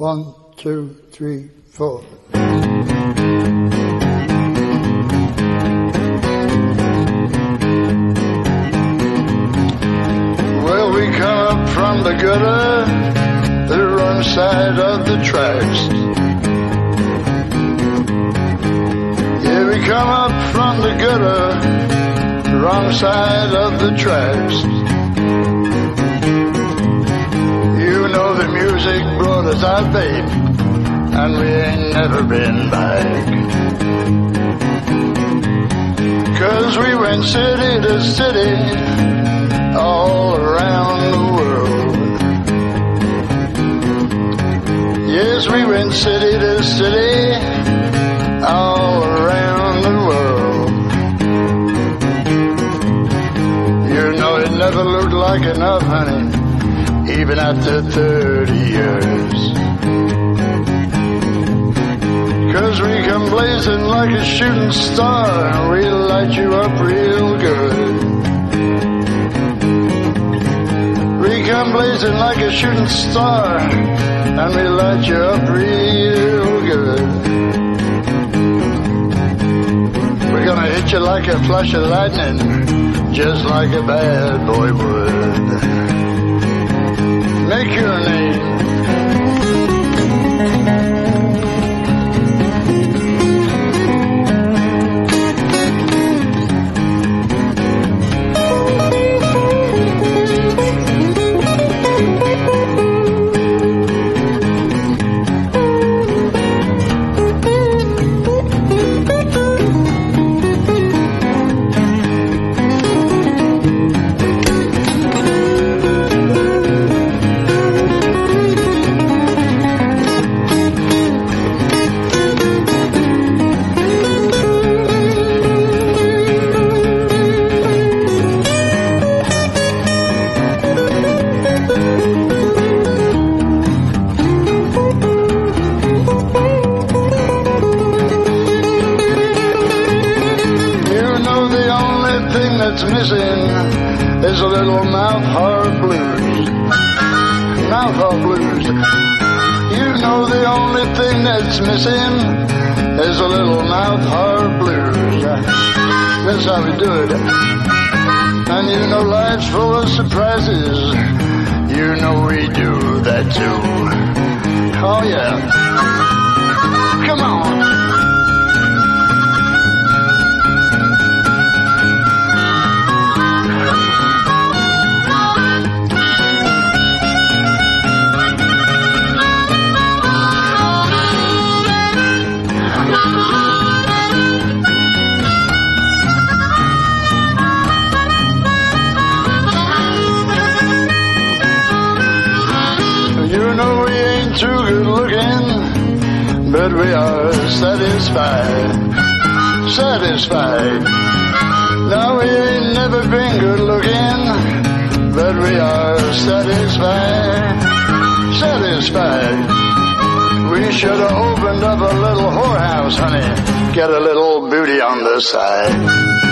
1, 2, 3, 4. Well, we come up from the gutter, the wrong side of the tracks. Yeah, we come up from the gutter, the wrong side of the tracks. You know the music brought us out, babe, and we ain't never been back. 'Cause we went city to city, all around the world. Yes, we went city to city, all around the world. You know it never looked like enough, honey, even after 30 years. 'Cause we come blazing like a shooting star, and we light you up real good. We come blazing like a shooting star, and we light you up real good. We're gonna hit you like a flash of lightning, just like a bad boy would. Make your name. That's missing is a little mouth harp blues. Mouth harp blues. You know the only thing that's missing is a little mouth harp blues. That's how we do it. And you know life's full of surprises. You know we do that too. Oh yeah. Come on. You know we ain't too good looking, but we are satisfied. Satisfied. Now we ain't never been good looking, but we are satisfied. Satisfied. We should have opened up a little whorehouse, honey. Get a little booty on the side.